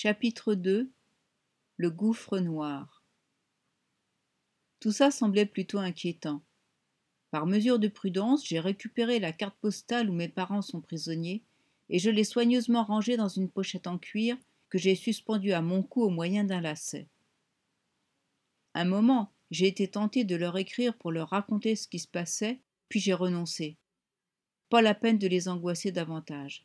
Chapitre 2. Le gouffre noir. Tout ça semblait plutôt inquiétant. Par mesure de prudence, j'ai récupéré la carte postale où mes parents sont prisonniers et je l'ai soigneusement rangée dans une pochette en cuir que j'ai suspendue à mon cou au moyen d'un lacet. Un moment, j'ai été tentée de leur écrire pour leur raconter ce qui se passait, puis j'ai renoncé. Pas la peine de les angoisser davantage.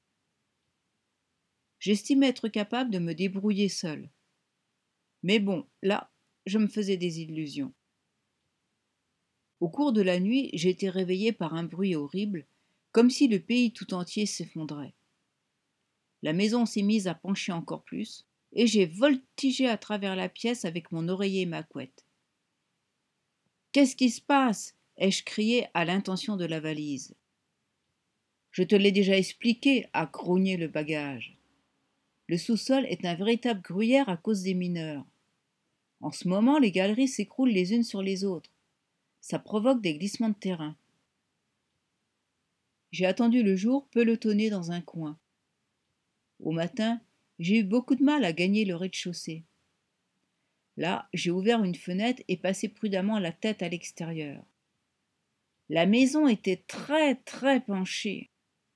J'estimais être capable de me débrouiller seule. Mais bon, là, je me faisais des illusions. Au cours de la nuit, j'ai été réveillée par un bruit horrible, comme si le pays tout entier s'effondrait. La maison s'est mise à pencher encore plus, et j'ai voltigé à travers la pièce avec mon oreiller et ma couette. « Qu'est-ce qui se passe » ai-je crié à l'intention de la valise. « Je te l'ai déjà expliqué » a grogné le bagage. Le sous-sol est un véritable gruyère à cause des mineurs. En ce moment, les galeries s'écroulent les unes sur les autres. Ça provoque des glissements de terrain. J'ai attendu le jour pelotonné dans un coin. Au matin, j'ai eu beaucoup de mal à gagner le rez-de-chaussée. Là, j'ai ouvert une fenêtre et passé prudemment la tête à l'extérieur. La maison était très penchée.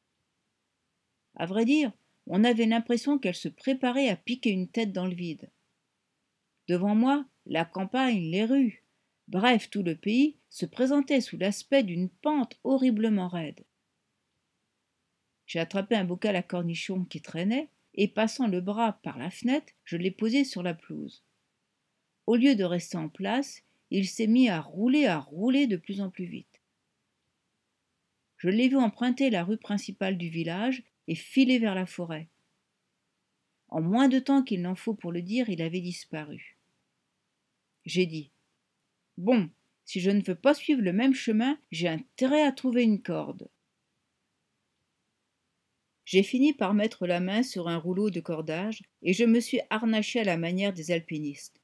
À vrai dire, on avait l'impression qu'elle se préparait à piquer une tête dans le vide. Devant moi, la campagne, les rues, bref, tout le pays se présentait sous l'aspect d'une pente horriblement raide. J'ai attrapé un bocal à cornichons qui traînait et, passant le bras par la fenêtre, je l'ai posé sur la pelouse. Au lieu de rester en place, il s'est mis à rouler de plus en plus vite. Je l'ai vu emprunter la rue principale du village et filer vers la forêt. En moins de temps qu'il n'en faut pour le dire, il avait disparu. J'ai dit « Bon, si je ne veux pas suivre le même chemin, j'ai intérêt à trouver une corde. » J'ai fini par mettre la main sur un rouleau de cordage et je me suis harnaché à la manière des alpinistes.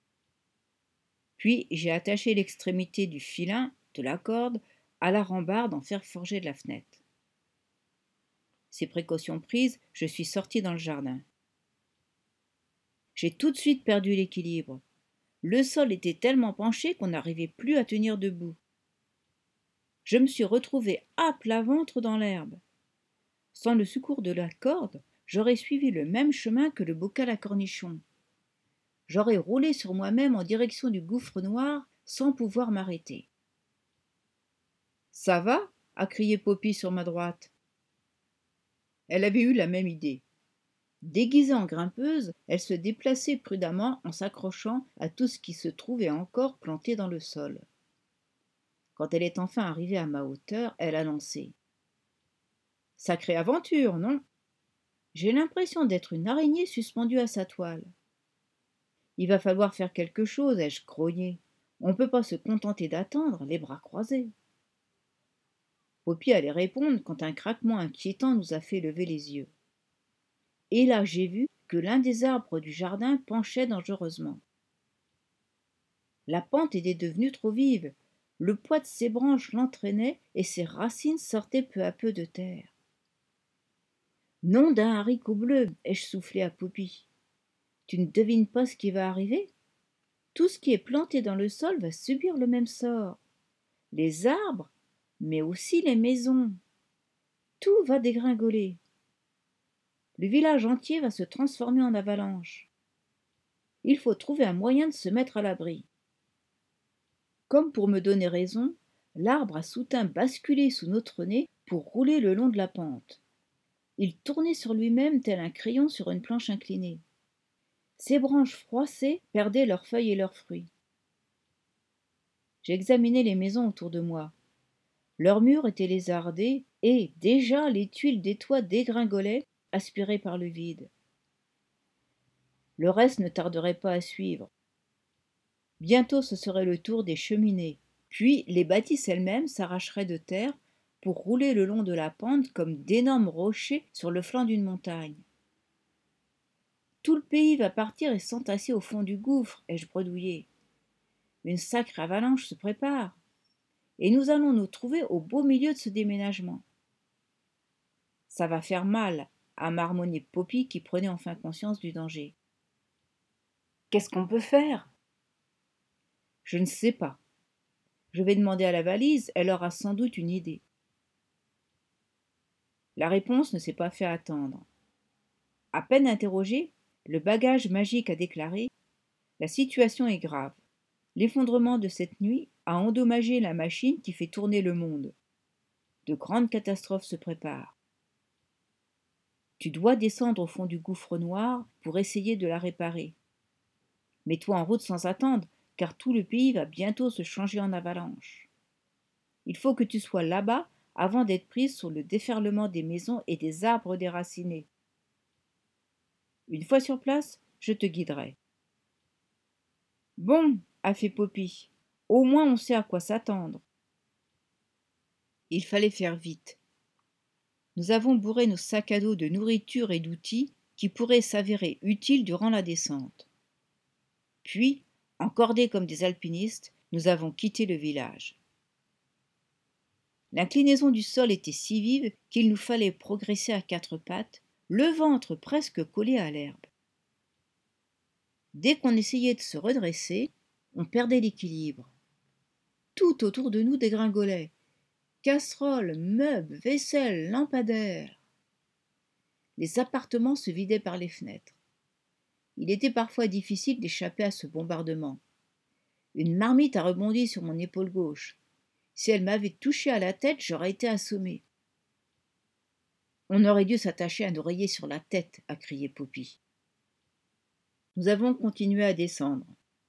Puis j'ai attaché l'extrémité du filin de la corde à la rambarde en fer forgé de la fenêtre. Ces précautions prises, je suis sorti dans le jardin. J'ai tout de suite perdu l'équilibre. Le sol était tellement penché qu'on n'arrivait plus à tenir debout. Je me suis retrouvé à plat ventre dans l'herbe. Sans le secours de la corde, j'aurais suivi le même chemin que le bocal à cornichons. J'aurais roulé sur moi-même en direction du gouffre noir sans pouvoir m'arrêter. « Ça va » a crié Poppy sur ma droite. Elle avait eu la même idée. Déguisée en grimpeuse, elle se déplaçait prudemment en s'accrochant à tout ce qui se trouvait encore planté dans le sol. Quand elle est enfin arrivée à ma hauteur, elle a lancé. « Sacrée aventure, non ? J'ai l'impression d'être une araignée suspendue à sa toile. » « Il va falloir faire quelque chose, ai-je grogné. On ne peut pas se contenter d'attendre, les bras croisés. » Poppy allait répondre quand un craquement inquiétant nous a fait lever les yeux. Et là, j'ai vu que l'un des arbres du jardin penchait dangereusement. La pente était devenue trop vive. Le poids de ses branches l'entraînait et ses racines sortaient peu à peu de terre. « Nom d'un haricot bleu » ai-je soufflé à Poppy. « Tu ne devines pas ce qui va arriver ? Tout ce qui est planté dans le sol va subir le même sort. Les arbres, mais aussi les maisons. Tout va dégringoler. Le village entier va se transformer en avalanche. Il faut trouver un moyen de se mettre à l'abri. » Comme pour me donner raison, l'arbre a soudain basculé sous notre nez pour rouler le long de la pente. Il tournait sur lui-même tel un crayon sur une planche inclinée. Ses branches froissées perdaient leurs feuilles et leurs fruits. J'ai examiné les maisons autour de moi. Leurs murs étaient lézardés et, déjà, les tuiles des toits dégringolaient, aspirées par le vide. Le reste ne tarderait pas à suivre. Bientôt ce serait le tour des cheminées, puis les bâtisses elles-mêmes s'arracheraient de terre pour rouler le long de la pente comme d'énormes rochers sur le flanc d'une montagne. Tout le pays va partir et s'entasser au fond du gouffre, ai-je bredouillé. Une sacrée avalanche se prépare, et nous allons nous trouver au beau milieu de ce déménagement. Ça va faire mal, a marmonné Poppy qui prenait enfin conscience du danger. Qu'est-ce qu'on peut faire? Je ne sais pas. Je vais demander à la valise, elle aura sans doute une idée. La réponse ne s'est pas fait attendre. À peine interrogé, le bagage magique a déclaré: La situation est grave. L'effondrement de cette nuit a endommagé la machine qui fait tourner le monde. De grandes catastrophes se préparent. Tu dois descendre au fond du gouffre noir pour essayer de la réparer. Mets-toi en route sans attendre, car tout le pays va bientôt se changer en avalanche. Il faut que tu sois là-bas avant d'être prise sur le déferlement des maisons et des arbres déracinés. Une fois sur place, je te guiderai. Bon, a fait Poppy, au moins on sait à quoi s'attendre. Il fallait faire vite. Nous avons bourré nos sacs à dos de nourriture et d'outils qui pourraient s'avérer utiles durant la descente. Puis, encordés comme des alpinistes, nous avons quitté le village. L'inclinaison du sol était si vive qu'il nous fallait progresser à quatre pattes, le ventre presque collé à l'herbe. Dès qu'on essayait de se redresser, on perdait l'équilibre. Tout autour de nous dégringolait. Casseroles, meubles, vaisselle, lampadaires. Les appartements se vidaient par les fenêtres. Il était parfois difficile d'échapper à ce bombardement. Une marmite a rebondi sur mon épaule gauche. Si elle m'avait touché à la tête, j'aurais été assommée. On aurait dû s'attacher un oreiller sur la tête, a crié Poppy. Nous avons continué à descendre.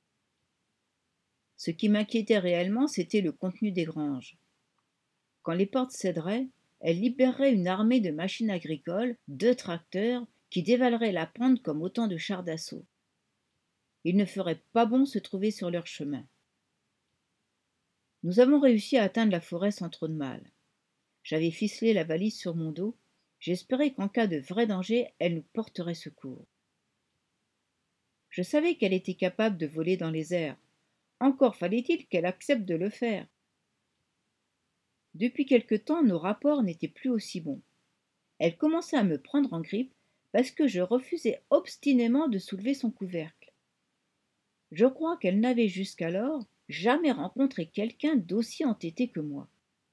Ce qui m'inquiétait réellement, c'était le contenu des granges. Quand les portes céderaient, elles libéreraient une armée de machines agricoles, de tracteurs, qui dévaleraient la pente comme autant de chars d'assaut. Il ne ferait pas bon se trouver sur leur chemin. Nous avons réussi à atteindre la forêt sans trop de mal. J'avais ficelé la valise sur mon dos. J'espérais qu'en cas de vrai danger, elle nous porterait secours. Je savais qu'elle était capable de voler dans les airs. Encore fallait-il qu'elle accepte de le faire. Depuis quelque temps, nos rapports n'étaient plus aussi bons. Elle commençait à me prendre en grippe parce que je refusais obstinément de soulever son couvercle. Je crois qu'elle n'avait jusqu'alors jamais rencontré quelqu'un d'aussi entêté que moi.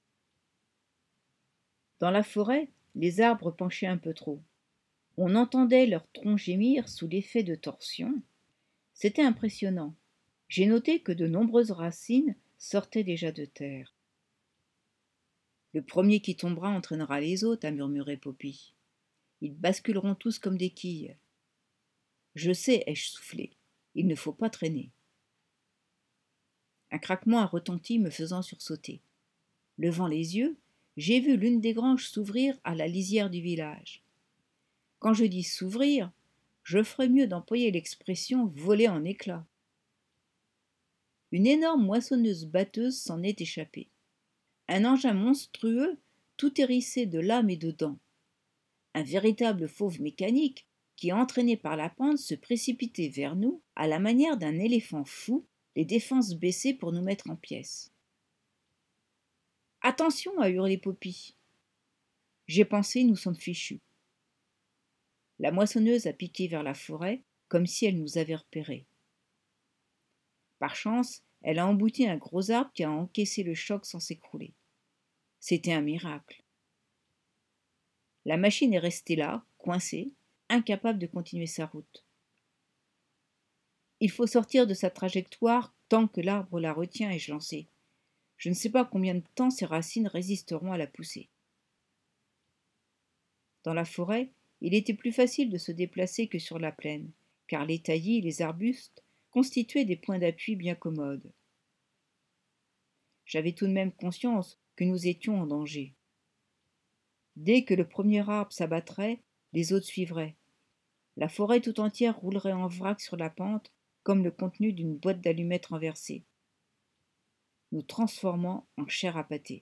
Dans la forêt, les arbres penchaient un peu trop. On entendait leurs troncs gémir sous l'effet de torsion. C'était impressionnant. J'ai noté que de nombreuses racines sortaient déjà de terre. Le premier qui tombera entraînera les autres, a murmuré Poppy. Ils basculeront tous comme des quilles. Je sais, ai-je soufflé. Il ne faut pas traîner. Un craquement a retenti, me faisant sursauter. Levant les yeux, j'ai vu l'une des granges s'ouvrir à la lisière du village. Quand je dis s'ouvrir, je ferais mieux d'employer l'expression voler en éclats. Une énorme moissonneuse-batteuse s'en est échappée. Un engin monstrueux, tout hérissé de lames et de dents. Un véritable fauve mécanique qui, entraîné par la pente, se précipitait vers nous à la manière d'un éléphant fou, les défenses baissées pour nous mettre en pièces. « Attention !» a hurlé Poppy. J'ai pensé, nous sommes fichus. La moissonneuse a piqué vers la forêt, comme si elle nous avait repérés. Par chance, elle a embouti un gros arbre qui a encaissé le choc sans s'écrouler. C'était un miracle. La machine est restée là, coincée, incapable de continuer sa route. Il faut sortir de sa trajectoire tant que l'arbre la retient, ai-je lancé. Je ne sais pas combien de temps ses racines résisteront à la poussée. Dans la forêt, il était plus facile de se déplacer que sur la plaine, car les taillis et les arbustes constituaient des points d'appui bien commodes. J'avais tout de même conscience que nous étions en danger. Dès que le premier arbre s'abattrait, les autres suivraient. La forêt tout entière roulerait en vrac sur la pente, comme le contenu d'une boîte d'allumettes renversée, nous transformant en chair à pâté.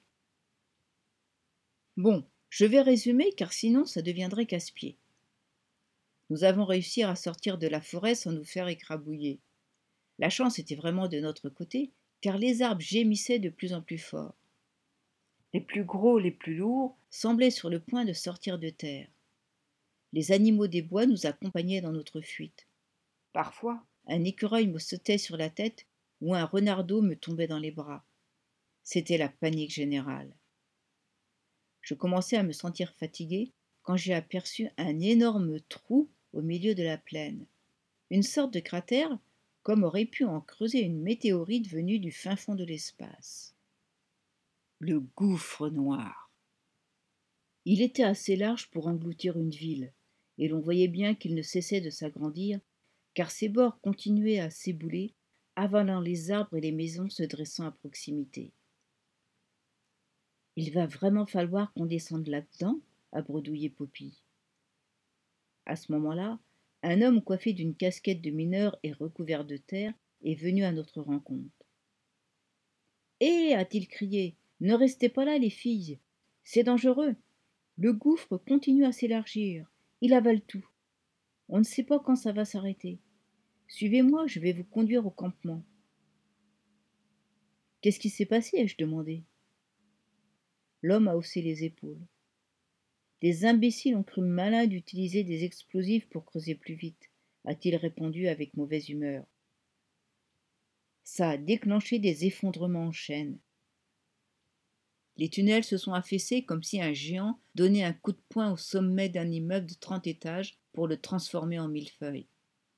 Bon, je vais résumer, car sinon ça deviendrait casse-pied. Nous avons réussi à sortir de la forêt sans nous faire écrabouiller. La chance était vraiment de notre côté, car les arbres gémissaient de plus en plus fort. Les plus gros, les plus lourds, semblaient sur le point de sortir de terre. Les animaux des bois nous accompagnaient dans notre fuite. Parfois, un écureuil me sautait sur la tête ou un renardeau me tombait dans les bras. C'était la panique générale. Je commençais à me sentir fatigué quand j'ai aperçu un énorme trou au milieu de la plaine. Une sorte de cratère, comme aurait pu en creuser une météorite venue du fin fond de l'espace. Le gouffre noir. Il était assez large pour engloutir une ville, et l'on voyait bien qu'il ne cessait de s'agrandir, car ses bords continuaient à s'ébouler, avalant les arbres et les maisons se dressant à proximité. Il va vraiment falloir qu'on descende là-dedans, a bredouillé Poppy. À ce moment-là, un homme coiffé d'une casquette de mineur et recouvert de terre est venu à notre rencontre. Hé, a-t-il crié, ne restez pas là, les filles. C'est dangereux. Le gouffre continue à s'élargir. Il avale tout. On ne sait pas quand ça va s'arrêter. Suivez-moi, je vais vous conduire au campement. Qu'est-ce qui s'est passé, ai-je demandé. L'homme a haussé les épaules. Des imbéciles ont cru malin d'utiliser des explosifs pour creuser plus vite, a-t-il répondu avec mauvaise humeur. Ça a déclenché des effondrements en chaîne. Les tunnels se sont affaissés comme si un géant donnait un coup de poing au sommet d'un immeuble de 30 étages pour le transformer en millefeuille.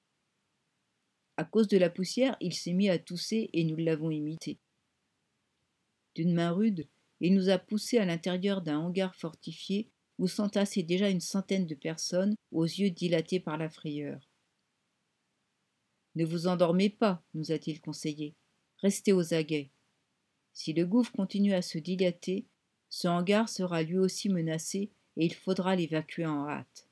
À cause de la poussière, il s'est mis à tousser et nous l'avons imité. D'une main rude, il nous a poussés à l'intérieur d'un hangar fortifié où s'entassaient déjà une centaine de personnes aux yeux dilatés par la frayeur. Ne vous endormez pas, nous a-t-il conseillé. Restez aux aguets. Si le gouffre continue à se dilater, ce hangar sera lui aussi menacé et il faudra l'évacuer en hâte.